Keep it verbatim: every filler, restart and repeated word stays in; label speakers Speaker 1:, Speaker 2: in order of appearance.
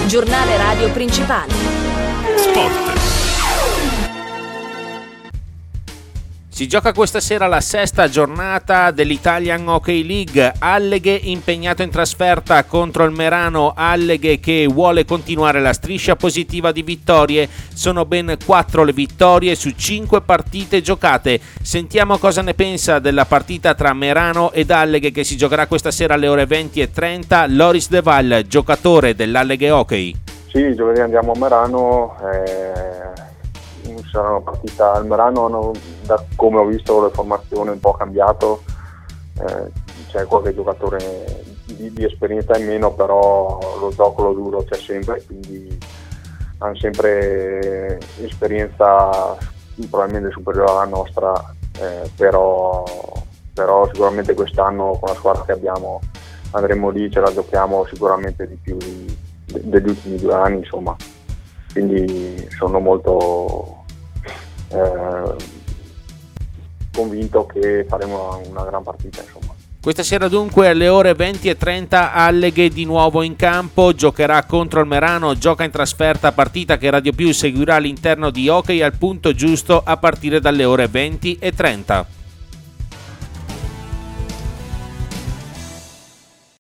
Speaker 1: Giornale radio principale.
Speaker 2: Sport.
Speaker 3: Si gioca questa sera la sesta giornata dell'Italian Hockey League. Alleghe impegnato in trasferta contro il Merano. Alleghe che vuole continuare la striscia positiva di vittorie. Sono ben quattro le vittorie su cinque partite giocate. Sentiamo cosa ne pensa della partita tra Merano ed Alleghe che si giocherà questa sera alle ore venti e trenta. Loris De Val, giocatore dell'Alleghe Hockey.
Speaker 4: Sì, giovedì andiamo a Merano. Eh... sarà una partita al Merano, hanno, da come ho visto le formazioni un po' cambiato, eh, c'è qualche giocatore di, di esperienza in meno, però lo zoccolo duro c'è sempre, quindi hanno sempre esperienza probabilmente superiore alla nostra, eh, però, però sicuramente quest'anno con la squadra che abbiamo andremo lì, ce la giochiamo sicuramente di più di, de, degli ultimi due anni, insomma, quindi sono molto Eh, convinto che faremo una, una gran partita, insomma.
Speaker 3: Questa sera dunque alle ore venti e trenta Alleghe di nuovo in campo, giocherà contro il Merano, gioca in trasferta, partita che Radio Più seguirà all'interno di Hockey al punto giusto a partire dalle ore venti e trenta.